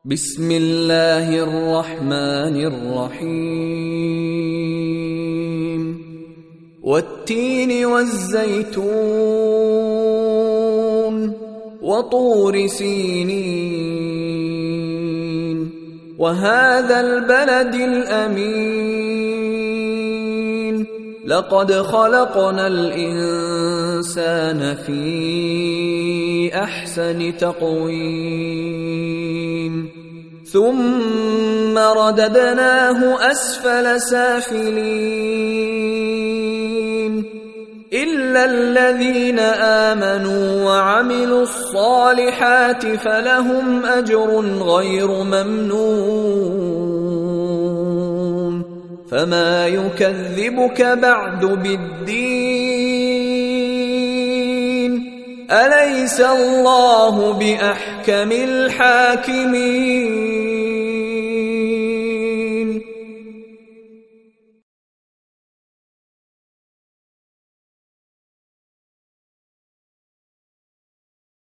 بسم الله الرحمن الرحيم والتين والزيتون وطور سينين وهذا البلد الأمين لقد خلقنا الإنسان في أحسن تقويم ثم رددناه أسفل سافلين إلا الذين آمنوا وعملوا الصالحات فلهم أجر غير ممنون فما يكذبك بعد بالدين أليس الله بأحكم الحاكمين